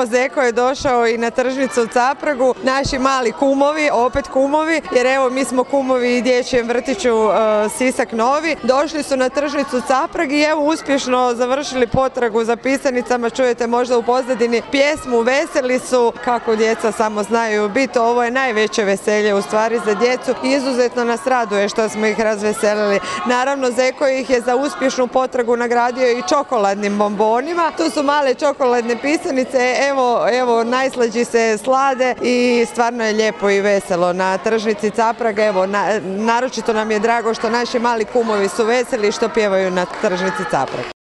Evo Zeko je došao i na tržnicu u Capragu, naši mali kumovi, opet kumovi, jer evo mi smo kumovi i dječjem vrtiću Sisak Novi. Došli su na tržnicu Caprag i evo uspješno završili potragu za pisanicama, čujete možda u pozadini pjesmu, veseli su kako djeca samo znaju biti. Ovo je najveće veselje u stvari za djecu i izuzetno nas raduje što smo ih razveselili. Naravno Zeko ih je za uspješnu potragu nagradio i čokoladnim bombonima. Tu su male čokoladne pisanice, evo najslađi se slade i stvarno je lijepo i veselo na tržnici Capraga. Evo naročito nam je drago što naši mali kumovi su veseli i što pjevaju na tržnici Caprag.